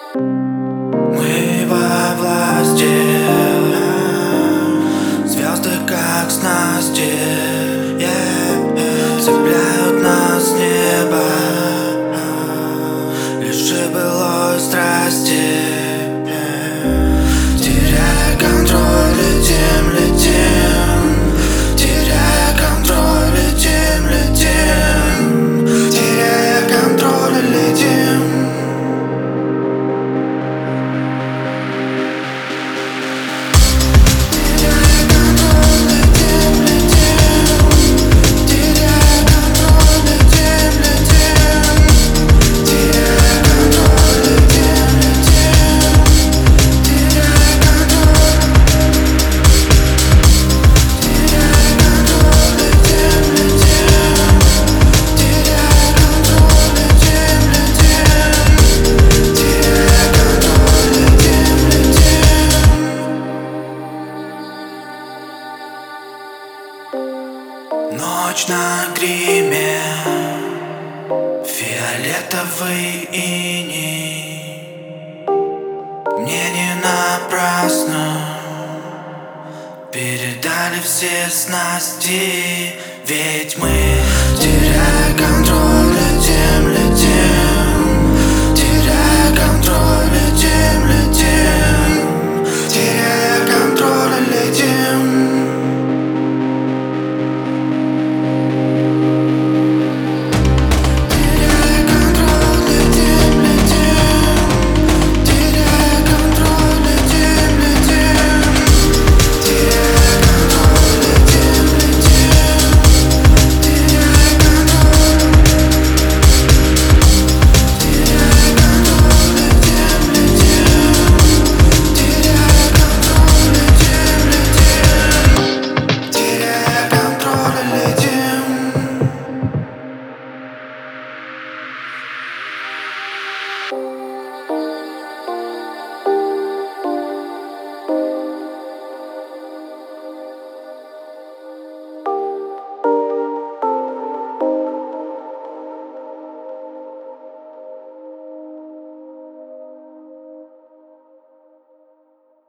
Мы во власти, звезды как снасти, цепляют нас с неба, лишь былой страсти. Теряя контроль, летим, летим, теряя контроль, летим, летим, теряя контроль, летим. Ночь на гриме, фиолетовый иней. Мне не напрасно передали все снасти, ведь мы, теряя контроль, летим, летим.